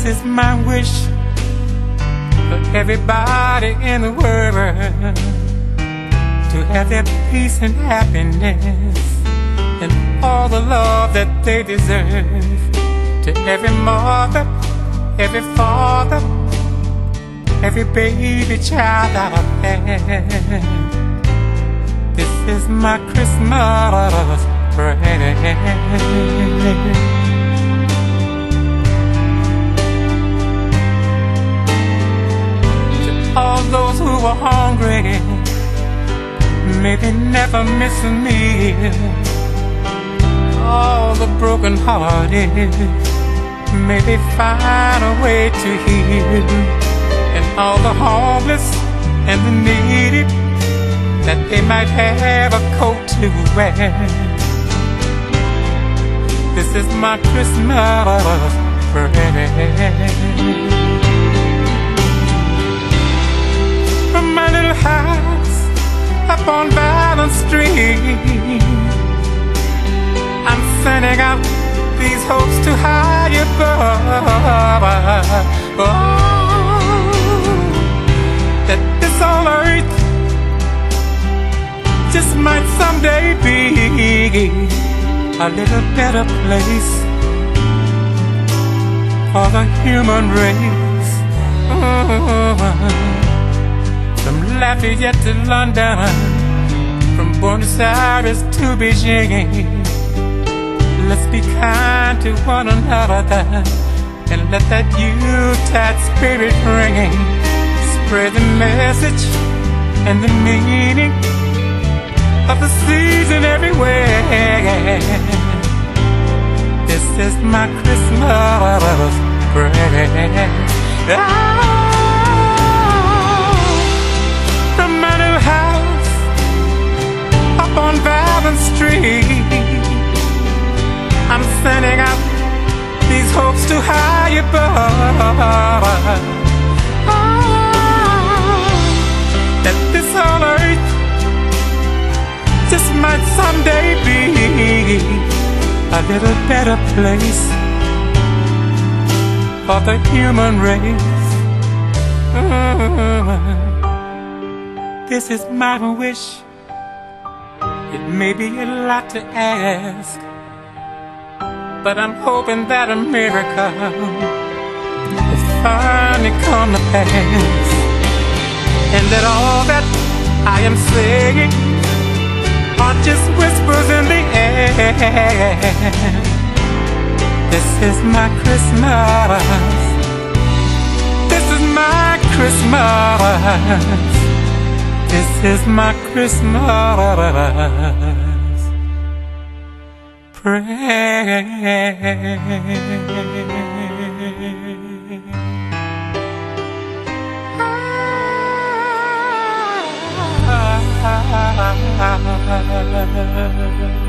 This is my wish for everybody in the world to have their peace and happiness and all the love that they deserve. To every mother, every father, every baby child out there, this is my Christmas prayer. All those who are hungry, may they never miss a meal. All the broken-hearted, may they find a way to heal. And all the homeless and the needy, that they might have a coat to wear. This is my Christmas prayer. From my little house up on Valance Street, I'm sending out these hopes to high above. Oh, that this old earth just might someday be a little better place for the human race. From Lafayette to London, from Buenos Aires to Beijing, let's be kind to one another and let that Yuletide spirit ring. Spread the message and the meaning of the season everywhere. This is my Christmas prayer. On Valance Street, I'm sending out these hopes to high above. Oh, that this whole earth just might someday be a little better place for the human race. This is my wish. It may be a lot to ask, but I'm hoping that a miracle will finally come to pass, and that all that I am saying are just whispers in the air. This is my Christmas. This is my Christmas. This is my Christmas prayer.